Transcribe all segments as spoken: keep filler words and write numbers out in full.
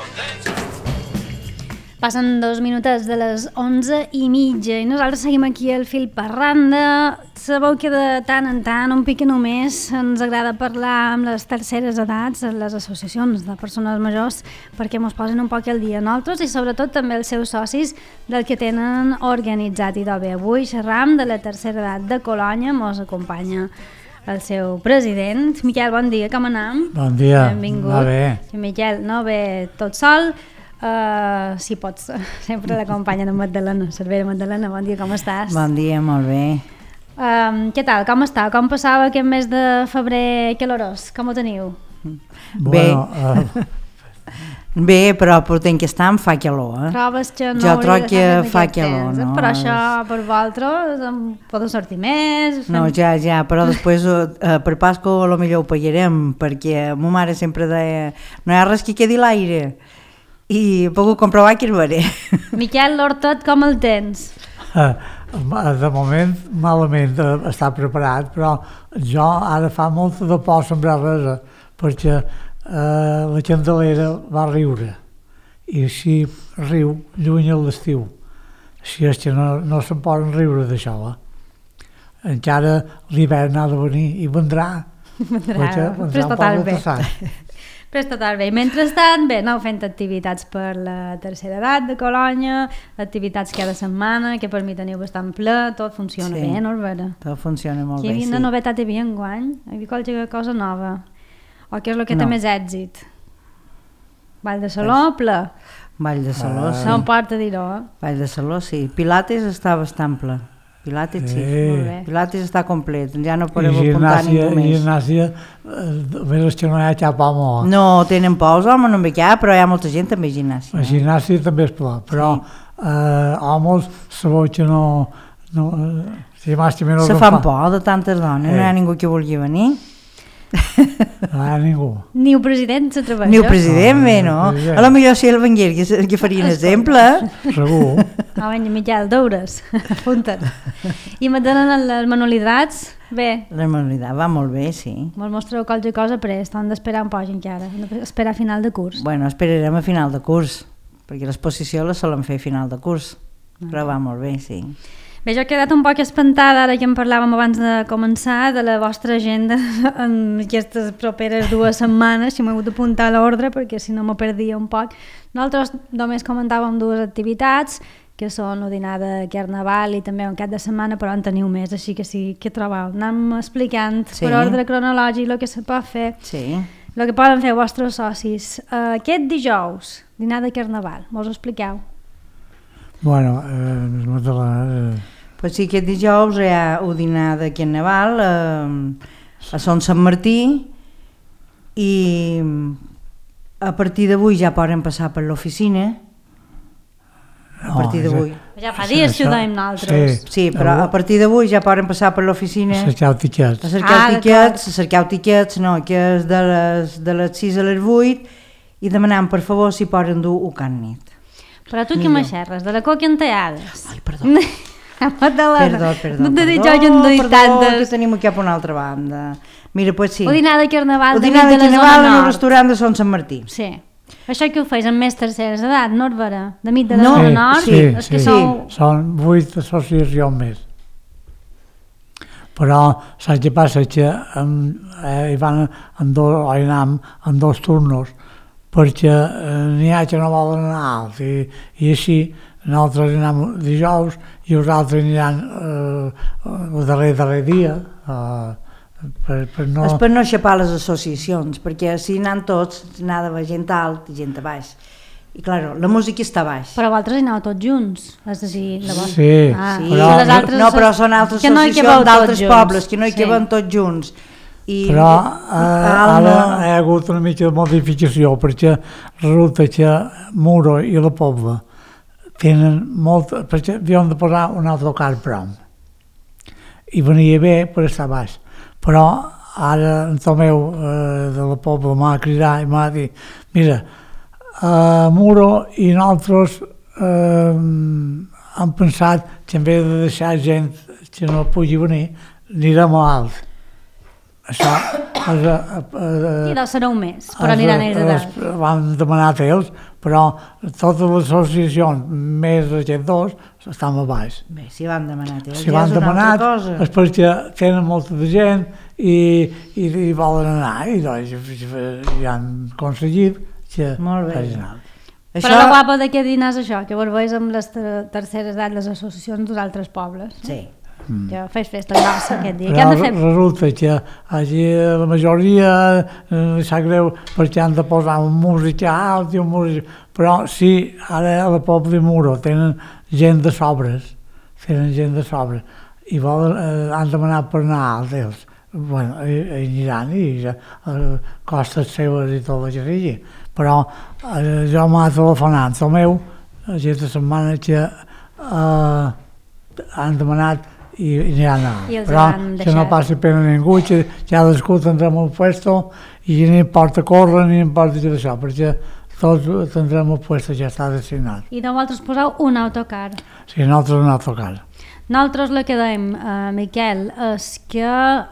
Passen dos minutets de les onze i mitja i nosaltres seguim aquí al fil per randa. Sabeu que de tant en tant, un pic només, ens agrada parlar amb les terceres edats, les associacions de persones majors, perquè ens posen un poc al dia nosaltres i sobretot també els seus socis del que tenen organitzat. I bé, avui xerram de la tercera edat de Colònia, ens acompanya el seu president. Miquel, bon dia, com anem? Bon dia, benvingut. Va bé. Miquel no ve tot sol, uh, si pots, sempre l'acompanya de Magdalena, Cervera Magdalena, bon dia, com estàs? Bon dia, molt bé. Um, què tal, com està? Com passava aquest mes de febrer calorós? Com ho teniu? Bueno, uh, bé, però portem que estem fa calor, eh? Trobes que no jo hauria trobo de que ser fa aquest calor, temps, eh? no? Però això per vosaltres em podeu sortir més? No, fem... ja, ja, però després eh, per Pasco a lo millor ho pagarem, perquè ma mare sempre deia no hi ha res que quedi l'aire, i he pogut comprovar que ho faré. Miquel, l'hortet com el tens? uh, de moment malament uh, està preparat, però jo ara fa molta de por sembrar res, perquè uh, la Candelera va riure, i si riu lluny a l'estiu. Així és que no, no se'n poden riure d'això. Eh? Encara l'hivern ha de venir i vendrà. Vendrà, però està tan bé. Però està tan bé. Mentrestant, bé, aneu fent activitats per la tercera edat de Colònia, activitats cada setmana, que per mi teniu bastant ple, tot funciona Sí, bé, no és vera? tot funciona molt Quina bé, sí. sí. novetat hi havia enguany? Hi havia qualque cosa nova? O què és el que té No. més èxit? Ball de saló, ple? Ball de saló, Ah. sí. No em porta dir-ho, eh? Ball de saló, sí. Pilates està bastant ple. Pilates, sí. Sí. Molt bé. Pilates està complet, ja no I podeu apuntar gimnàsia, ningú i més. gimnàsia, uh, més que no hi ha cap home. No, tenen por, els homes no en ve cap, però hi ha molta gent també a gimnàsia. La gimnàsia també és pla, però Sí. eh, homes sabeu que no... no eh, si més que menys Se no fan fa. por de tantes dones, no hi ha Eh. ningú que vulgui venir. No hi ha ningú. Ni el president s'atreveix. Ni el president, No, bé, ni el no? president. A lo millor si el vengués, que, que faria un exemple. Segur. Ah, vinga, Miquel, deures, apunta't. I Magdalena, les manualitats, bé, La manualitat va molt bé, sí. mos mostreu qualque cosa prest, han d'esperar un poc encara, han d'esperar a final de curs. Bueno, esperarem a final de curs, perquè l'exposició la solen fer a final de curs, però va molt bé, sí. Bé, jo he quedat un poc espantada, ara que en parlàvem abans de començar, de la vostra agenda en aquestes properes dues setmanes, si m'he hagut d'apuntar a l'ordre, perquè si no m'ho perdia un poc. Nosaltres només comentàvem dues activitats, que són el dinar de Carnaval i també un cap de setmana, però en teniu més, així que sí, què trobeu? Anem explicant Sí. per ordre cronològic el que se pot fer, Sí. el que poden fer els vostres socis. Uh, aquest dijous, dinar de Carnaval, mos ho expliqueu? Bueno, eh, Magdalena, eh, Pues sí, aquest dijous hi ha un dinar de Carnaval eh, a Son Sant Martí i a partir d'avui ja poden passar per l'oficina. A No, partir és- d'avui. Ja fa dies que ho això- deim nosaltres. Sí. Sí, però a partir d'avui ja poden passar per l'oficina cercar tiquets. a cercar Ah, tiquets, a cercar tiquets, no, que és de les, de les sis a les vuit i demanant per favor si poden dur un carnet. Però tu què Millor. me xerres? De la coca enteades? Ai, perdó. Magdalena, Perdó, perdó, no t'he dit perdó, jo que en dic perdó, que tantes. tenim aquí a una altra banda. Mira, pues sí. O dinar de Carnaval El de dinar nit de de la Carnaval zona en el nord. restaurant de Son Sant Martí. Sí. Això que ho feis amb més terceres edat, no és vera? De mit de la No, zona Sí, nord? sí, És que sí. sou... Són vuit associacions més. Però saps què passa? Que en, eh, hi van en dos, o hi anem en dos turnos, perquè eh, n'hi ha que no volen anar alts, i, i així nosaltres anem dijous i els altres aniran eh, el darrer, darrer dia, eh, per, per no... És per no aixapar les associacions, perquè si anem tots, n'ha d'haver gent alt i gent a baix. I clar, la música està a baix. Però vosaltres hi aneu tots junts, és a dir, la vostra... Sí, Ah, Sí, i però- les altres no, però són altres que no hi associacions cabeu d'altres tots junts. pobles, que no hi Sí. caben tots junts. I Però eh, ara Alma- hi ha hagut una mica de modificació, perquè resulta que Muro i la Pobla tenen molt... perquè havíem de posar un autocar prom. I venia bé per estar baix. Però ara en Tomeu eh, de la Pobla m'ha cridat i m'ha dit mira, a Muro i nosaltres eh, hem pensat que en vez de deixar gent que no pugui venir, anirem a alt. això és, eh, eh, I deu ser un mes, però aniran ells a es- dalt. Van demanar ells, però totes les associacions, més aquests dos, estan a baix. Bé, si van demanar ells, Si ja van és una demanar altra cosa. és perquè tenen molta de gent i, i, i volen anar, i doncs i han aconseguit que Molt bé. hagin anat. Però la guapa d'aquest dinar és això, que vos veus amb les ter- terceres edat, les associacions dels altres pobles. Sí. Mm. Que fes festa grossa aquest dia. Què Però han de fer? resulta que allí la majoria eh, sap greu perquè han de posar un músic alt i un músic... Però sí, ara a la Pobla de Muro tenen gent de sobres, tenen gent de sobres, i volen, eh, han demanat per anar alt ells. Bueno, hi, hi aniran i ja, eh, costes seves i tot el que sigui. Però eh, jo m'ha telefonat el meu aquesta setmana que eh, han demanat i, i n'hi ha anat. I els Però han que no deixat. passi pena a ningú, que cadascú tindrem un puesto i ni importa córrer ni importa tot això, perquè tots tindrem un puesto que ja està designat. I de vosaltres poseu un autocar. Si nosaltres no tocar. Nosaltres el que dèiem, eh, Miquel, és que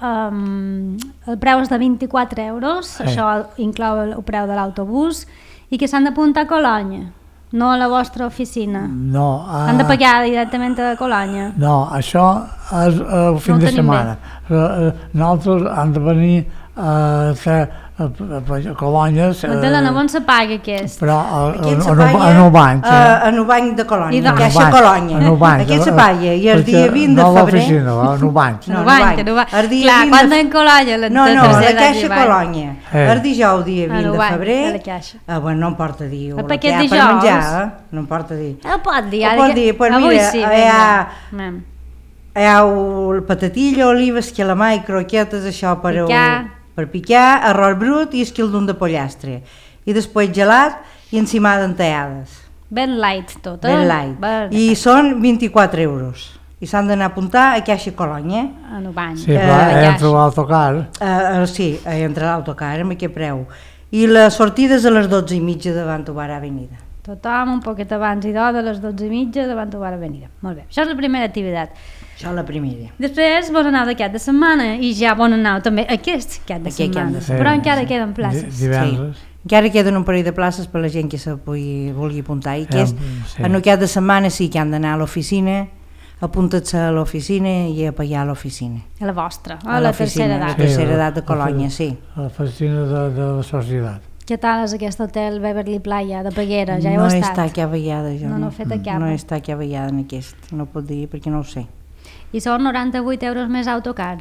um, el preu és de vint-i-quatre euros, Sí. això inclou el, el preu de l'autobús, i que s'han d'apuntar a Colònia, no a la vostra oficina. No, uh, Han de pagar directament a Colònia. no, això és uh, el fin No ho de tenim setmana. Uh, uh, nosaltres hem de venir uh, a fer a, a, a colònies, Magdalena, on se paga aquest? però a, a, Aquest a, se paga a, a banc. a, a Nubanc de I Colònia, de- a Caixa Nubanc, Colònia. a Nubanc, Aquest se eh, paga i el perquè dia vint de no a febrer... l'oficina, a Nubanc. No, No, banc, Nubanc. no banc. El dia Clar, vint quan de- en Colònia, la No, no, tercera la edat Caixa hi va. Colònia. Eh. El dijous, dia A vint de Nubanc, febrer... a la Caixa. Ah, bueno, no em porta dir. Ah, el per que hi ha aquest per dijous? menjar, eh? No em porta dir. El pot dir, Ho ara pot que- dir, pues avui mira, sí, hi vinga. ha- Anem. Hi ha el patatillo, olives, calamar i croquetes, això per, Picar. per picar, arròs brut i esquildun de pollastre. I després gelat i encimada d'enteades. Ben light tot, eh? Ben light. Ben... I són vint-i-quatre euros. I s'han d'anar a apuntar a Caixa Colònia. A Nubanc. Sí, Eh, però a la entra Caixa. l'autocar. Uh, uh, sí, uh, entre l'autocar, amb aquest preu. I la sortida és a les dotze i mitja davant Obar Avenida. Tothom un poquet abans i d'hora, a les dotze i mitja, davant de Bar Avenida. Molt bé, això és la primera activitat. Això és la primera. Després, bon anar d'aquest de setmana, i ja bon anar també aquest cap de Aquest cap setmana. de setmana. Però encara Sí. queden places. Di- divendres. Sí. Encara queden un parell de places per la gent que se pugui, vulgui apuntar. I aquest, sí. en aquest de setmana sí que han d'anar a l'oficina, apuntar-se a l'oficina i a pagar a l'oficina. A la vostra, A a la l'oficina, tercera a la edat. Sí, tercera a la- edat de Colònia, sí. A l'oficina de, de la societat. Què tal és aquest hotel Beverly Playa de Peguera? Ja hi heu no he estat? estat cap vegada, jo. No n'heu fet a cap. No he estat cap vegada en aquest, no puc dir perquè no ho sé. I són noranta-vuit euros més autocar.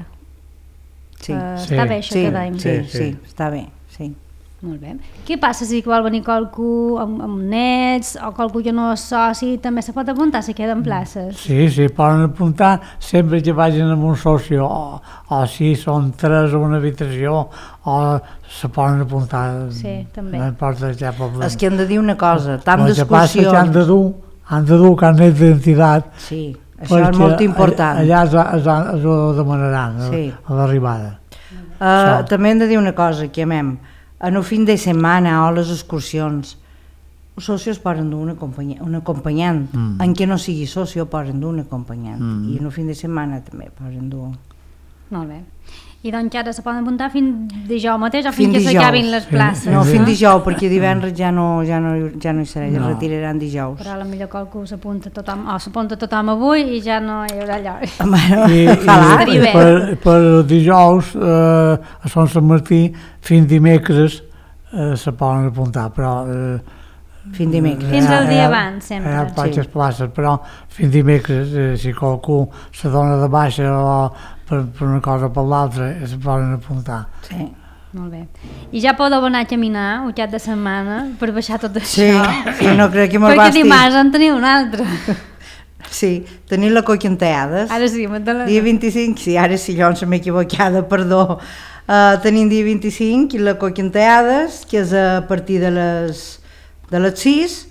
Sí, Eh, Sí. Està bé això sí, que dèiem. sí, Sí, sí, sí. està bé, sí. Molt bé. Què passa si vol venir qualcú amb, amb nets o qualcú que no és soci? També se pot apuntar si queden places. Sí, sí, poden apuntar sempre que vagin amb un socio, o, o si són tres a una habitació, o se poden apuntar. Sí, també. No importa cap problema. És que hem de dir una cosa, tant El que passa és que han de d'excursions... dur, han de dur carnet d'identitat, Sí, això és molt important. allà es, es, es ho demanaran a, Sí. a l'arribada. Uh, Això. també hem de dir una cosa, que amem, en el fin de setmana o les excursions, els socios poden dur un, acompanya, un acompanyant, Mm. en què no sigui socio poden dur un acompanyant, Mm. i en el fin de setmana també poden dur. Molt bé. I doncs ara se poden apuntar fins dijous mateix o Fins fins que dijous. s'acabin les Sí, places. sí, No, sí. fins dijous, perquè divendres ja no, ja no, ja no hi serà, ja No. es retiraran dijous. Però a la millor qualcú s'apunta tothom, o s'apunta tothom avui i ja no hi haurà lloc. Bueno, I, ojalà. Estaria i bé. per, per dijous eh, a Sant Sant Martí fins dimecres eh, se poden apuntar, però eh, Fins dimecres. Fins hi ha- al dia hi ha- abans, sempre. Hi ha Sí. poques places, però fins dimecres, eh, si qualcú se dona de baixa o per, per una cosa o per l'altra, eh, se poden apuntar. Sí. Molt bé. I ja podeu anar a caminar un cap de setmana per baixar tot Sí, això. sí, no crec que me'l Perquè basti. dimarts en teniu un altre. Sí, tenir la coquenteades. Ara sí, Magdalena. Dia vint-i-cinc, sí, ara sí, jo em m'he equivocada, perdó. Uh, tenim dia vint-i-cinc i la coquenteades, que és a partir de les, de les sis,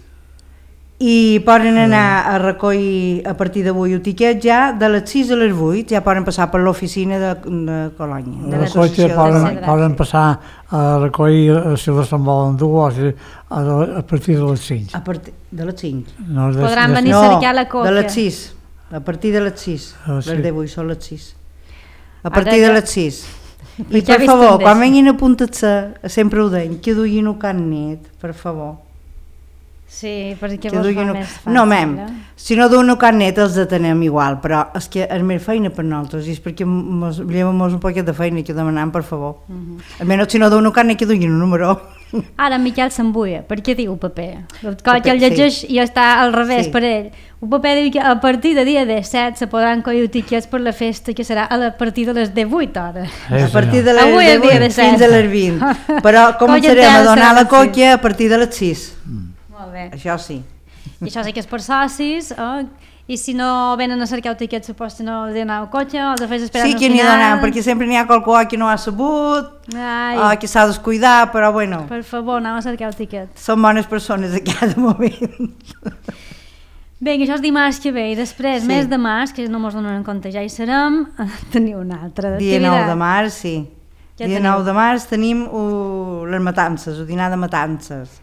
i poden anar a recollir a partir d'avui el tiquet ja de les sis a les vuit, ja poden passar per l'oficina de, de Colònia. De Els l'associació cotxes de poden, tercera edat, poden sí. passar a recollir eh, si les se'n volen dur o si, a, a partir de les cinc. A partir de les cinc. No, de, Podran de, venir a cercar la coca. de les sis. A partir de les sis. Ah, Les sí. d'avui són les sis. A Ara partir ja- de les sis. I per favor, quan venguin a apuntar-se, sempre ho deim, que duguin un carnet, per favor. Sí, perquè Que vos fa duguin un- més fàcil. No, mem, eh? si no duen un carnet els detenem igual, però és que és més feina per nosaltres, i és perquè mos llevem un poquet de feina que demanem, per favor. Mhm. Almenys si no duen un carnet, que duguin un número. Ara en Miquel s'embuia, perquè diu paper. El Paper, que el llegeix i està al revés Sí. per ell. Un paper diu que a partir de dia disset se podran collir tiquets per la festa, que serà a la partir de les divuit hores. Sí, A partir de senyor. les Avui és dia divuit de fins set. a les vint. Però començarem a donar la coca a partir de les sis. Molt bé. Això sí. I això sí que és per socis, eh? I si no venen a cercar tiquets, suposo que no els donar el cotxe, els fes esperar Sí al que n'hi final. donem, perquè sempre n'hi ha qualcú que no ha sabut, Ai, ah, que s'ha descuidat, però bueno, per favor, anem a cercar el tiquet. són bones persones a cada moment. Bé, això és dimarts que ve, i després, Sí. mes de març, que no mos donen en compte, ja hi serem, teniu una altra Dia activitat. nou de març, sí. Ja Dia teniu. nou de març tenim uh, les matances, el dinar de matances.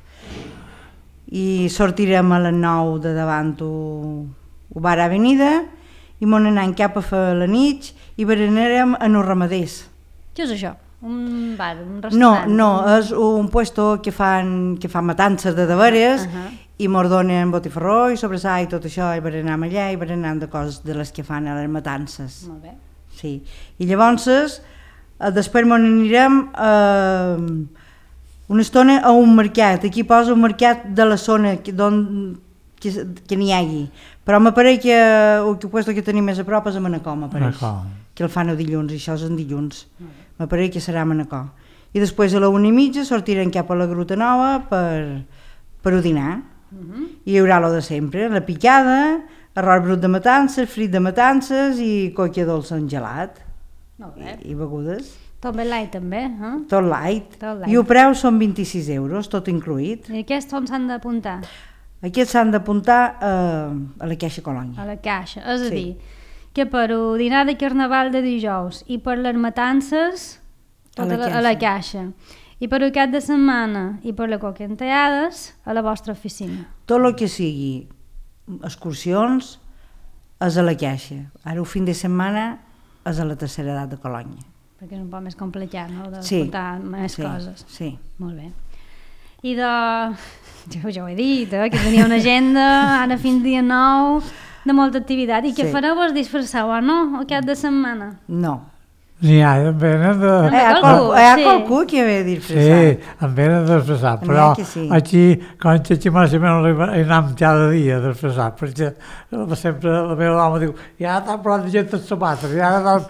I sortirem a les nou de davant u, u bar Avenida i m'on anem cap a fer la nit i berenarem en els ramaders. Què és això? Un bar, un No, restaurant? no, és un puesto que fan, que fan matances de deberes Ahà. i mos donen botifarró i sobrassà i tot això, i berenem allà i berenem de coses de les que fan a les matances. Molt bé. Sí. I llavors, eh, després m'on anirem eh, una estona a un mercat. Aquí posa un mercat de la zona que, don, que, que n'hi hagi. Però m'apareix que el puesto que tenim més a prop és a Manacor, m'apareix. Manacor. Que el fan a dilluns, i això és en dilluns. M'apareix que serà a Manacor. I després a la una i mitja sortirem cap a la Gruta Nova per, per a dinar. Uh I hi haurà lo de sempre, la picada, arròs brut de matances, frit de matances i coca dolça en gelat. Molt bé. I, i begudes. Tot ben light també, eh? Tot light. Tot light. I el preu són vint-i-sis euros, tot incluït. I aquests on s'han d'apuntar? Aquests s'han d'apuntar eh, a la Caixa Colònia. A la caixa. És a Sí. dir, que per un dinar de carnaval de dijous i per les matances, A tot la a la, a caixa. la caixa. I per un cap de setmana i per la coca enteades, a la vostra oficina. Tot el que sigui excursions és a la Caixa. Ara, el fin de setmana, és a la tercera edat de Colònia. Perquè és un poc més complicat, no?, de Sí. portar més Sí, coses. sí. Molt bé. I de... Jo ja ho he dit, eh? Que tenia una agenda, ara fins dia nou, de molta activitat. I què Sí. fareu? Vos disfresseu o no, el cap de setmana? No. N'hi ha, en venen de... Amb Hi ha qualcú, qualcú, hi ha sí. qualcú que ve a dir Sí, fresar. en venen de desfressar, N'hi ha però que sí. aquí, quan aquí més o menys anem cada dia a desfressar, perquè sempre la meva dona diu, ja està prou de gent a sabata, ja està...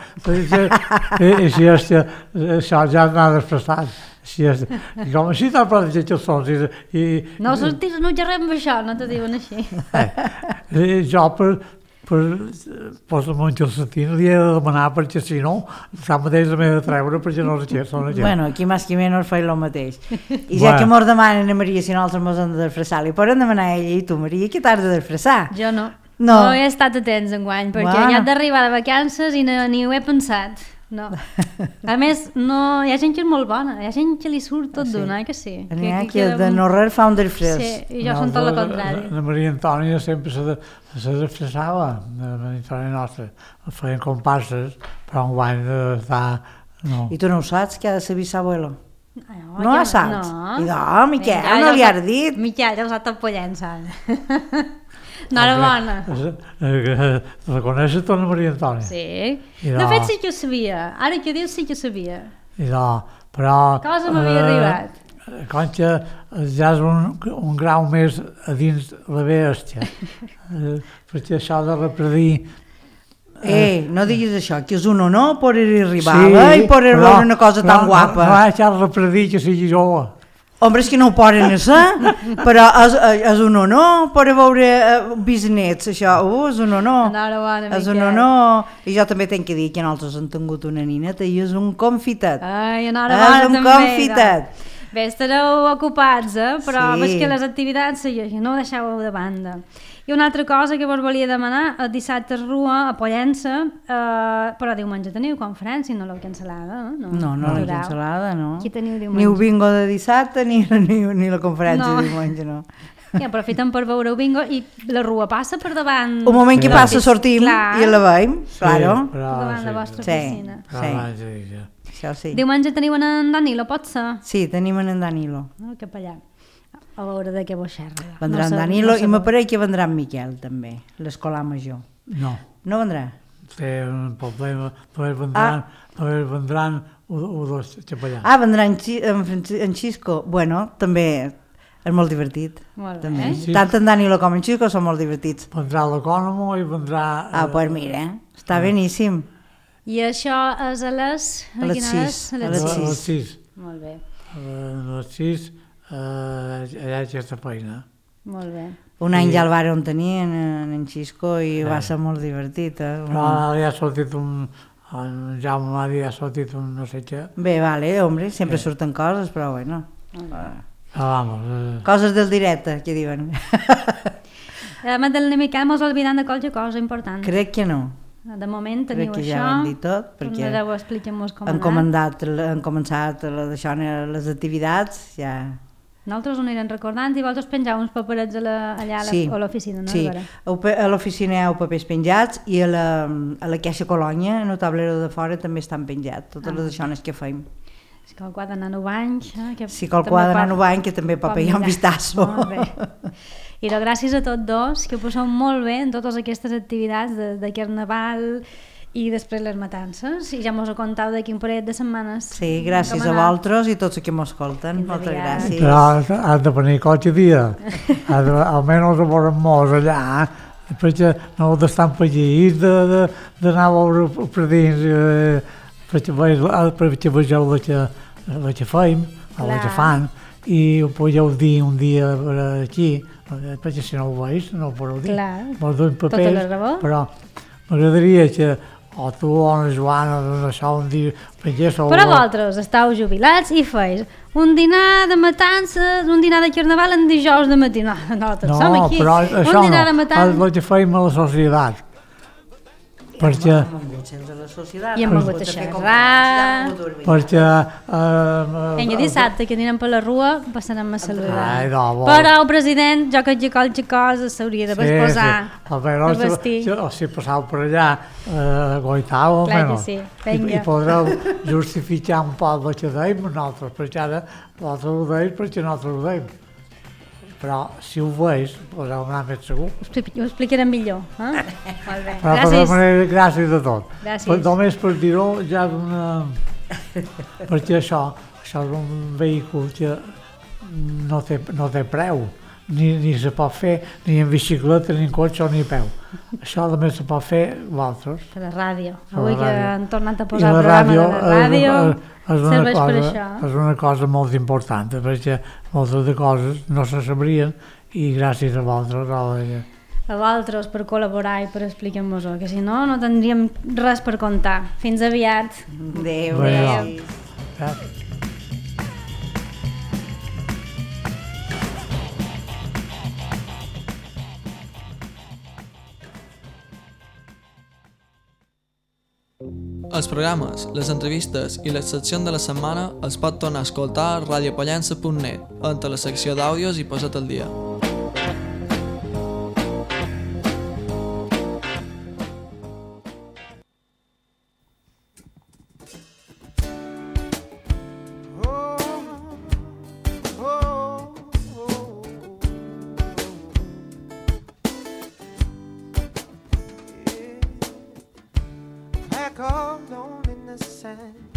I així és que això ja anar desfressant. Així és. I com així està prou de gent als sols. I, i, No sortis, no xerrem amb això, no te diuen així. I jo per, per posar la calcetina li he de demanar perquè si no, tant mateix m'he de treure perquè no la són la gent. Bueno, aquí més que menys feia el mateix. I ja Bueno. que mos demanen a Maria si nosaltres mos hem de desfressar, li poden demanar a ella i tu, Maria, que t'has de desfressar? Jo no. No. No he estat atents enguany, perquè Bueno. ja he d'arribar de vacances i no, ni ho he pensat. No. A més, no, hi ha gent que és molt bona, hi ha gent que li surt tot Sí. d'una, eh, que sí. N'hi ha que de no res fa un desfrès. Sí, i jo són tot el contrari. La Maria Antònia sempre se, de, se desfressava, la Maria Antònia nostra. Feien comparses, però un guany d'estar... No. I tu no ho saps, que ha de saber sa abuelo. No, No jo- ho saps? No. I no, Miquel, Vinga, no ja li ho has sap- dit. Miquel, ja ho sap tot pollença. No era bona. Eh, la coneixes tu, la Maria Antònia? Sí. I De no. fet, sí que ho sabia. Ara que dius, sí que ho sabia. I no, però... Cosa m'havia arribat. Com que ja és un, un grau més a dins la bèstia, eh, perquè això de repredir... Eh, no diguis això, que és un honor poder arribar i poder però- veure una cosa però tan guapa. No, no és el repredir que sigui jove. Home, és que no ho poden ser, però és, és un honor poder veure eh, bisnets, això, uh, és un honor. Enhorabona, És un Miquel. honor. I jo també tenc que dir que nosaltres hem tingut una nineta i és un confitat. Ai, enhorabona És un també. confitat. doncs. Bé, estareu ocupats, eh? Però Sí. veig que les activitats segueixen, no ho deixeu de banda. I una altra cosa que vos volia demanar, el dissabte a Rua, a Pollença, eh, però diumenge teniu conferència, no l'heu cancel·lada, eh? No, no, la Durau. cancel·lada, no. Qui teniu Ni el diumenge? bingo de dissabte ni, ni, ni la conferència No. de diumenge, no. I aprofiten per veure el bingo i la rua passa per davant... Un moment Sí. que passa sortim Clar. i la veiem, claro. Sí, però, davant la sí, vostra Sí. oficina. però Sí. abans, sí, sí. Això sí. Diumenge teniu en Danilo, pot ser? Sí, tenim en Danilo. El capellà. A veure de què vos xerra. Vendrà en sé- Danilo sé i molt. m'apareix que vendrà en Miquel també, l'escolar major. No, No vendrà? té un problema, només vendran, només vendran un, un dos capellans. Ah, vendrà en, Xi, en, Franci- en Xisco. Bueno, també és molt divertit. Molt bé. També. Sí. Tant en Danilo com en Xisco són molt divertits. Vendrà l'Economo i vendrà... Ah, doncs pues mira, està beníssim. I això és a les... A les quina hores? sis, A a les les A sis. les sis. Molt bé, A les sis, eh, allà hi ha aquesta feina. molt bé. Un any ja el varen tenir en, en, en Xisco i Sí. va ser molt divertit. Eh? Però ara ja ha sortit un... En Jaume m'ha dit, ha sortit un no sé què. Bé, vale, hombre, sempre Sí. surten coses, però bueno. Ah, vamos, eh, Coses del directe, que diuen. A més del Miquel mos oblidant de qualque cosa important. Crec que no. De moment Crec teniu que això. ja ho han dit tot, perquè Tornareu a explicar-nos com ha han, anat. comandat, han començat la- d'això, les activitats, ja... Nosaltres ho anirem recordant i vosaltres penjau uns paperets a la, allà a la- Sí, a l'oficina, no? sí. A veure. A pe- a l'oficina hi ha papers penjats i a la, a la Caixa Colònia, en el tablero de fora, també estan penjats, totes Ah. les deixones que feim. Si qualcú ha d'anar a nou anys... Eh, que Si qualcú també ha d'anar a pot- nou any, que també pot pegar un mirar. vistazo. Molt bé. I doncs, gràcies a tots dos, que ho passeu molt bé en totes aquestes activitats de, de Carnaval i després les matances. I ja mos ho contau d'aquí un parell de setmanes. Sí, gràcies Com ha a anat. vosaltres i tots els que m'escolten. Fins Moltes aviat. gràcies. però has de venir qualque dia. Has de, almenys a veure molts allà, eh, perquè no heu d'estar empallit d'anar a veure per dins, eh, perquè, veig, perquè vegeu la que, la que feim, o la que Clar. fan, i ho podeu dir un dia per aquí, eh, perquè si no ho veus no ho podeu dir. Clar. Vos dono Tota papers, la raó. però m'agradaria que o tu o la Joana, doncs això un dia pengés o... Però vosaltres estàu jubilats i feis un dinar de matances, un dinar de Carnaval en dijous de matí. No, nosaltres som No, aquí. però un això dinar de no, és matances. el que feim a la societat. Perquè, Hem vingut sense la societat. I hem hem vingut vingut a fer xerrar. conferències, hem vingut a dormir. perquè... Eh, I dissabte que anirem per la rua passarem a saludar. Ai, no, vol. Però el president, jo que hi qualque cosa s'hauria de posar. Sí. Almenys, de vestir. si, o si passau per allà, eh, goitau, Clar que almenys. sí, I, vinga. I podreu justificar un poc el que deim nosaltres, perquè ara vosaltres ho deim perquè nosaltres ho deim. Però si ho veus, podeu anar més segur. Ho expli- ho explicarem millor. Eh? Molt bé. Però de tota Gràcies. manera, gràcies a tot. Gràcies. Per, només per dir-ho, ja és una... perquè això, això és un vehícul que no té, no té preu, ni, ni se pot fer ni en bicicleta, ni en cotxe, ni a peu. Això només se pot fer vosaltres. Per la ràdio. Per la Avui que ràdio. han tornat a I posar el la programa ràdio, de la ràdio, és, és, una serveix per cosa, això. és una cosa molt important, perquè moltes de coses no se sabrien i gràcies a vosaltres ara, A vosaltres per col·laborar i per explicar-nos-ho, que si no, no tindríem res per contar. Fins aviat. Adéu. Bueno. Adéu. eh? Els programes, les entrevistes i les seccions de la setmana els pot tornar a escoltar a radiopollença punt net, entre la secció d'àudios i posa't al dia. Black hole alone in the sand.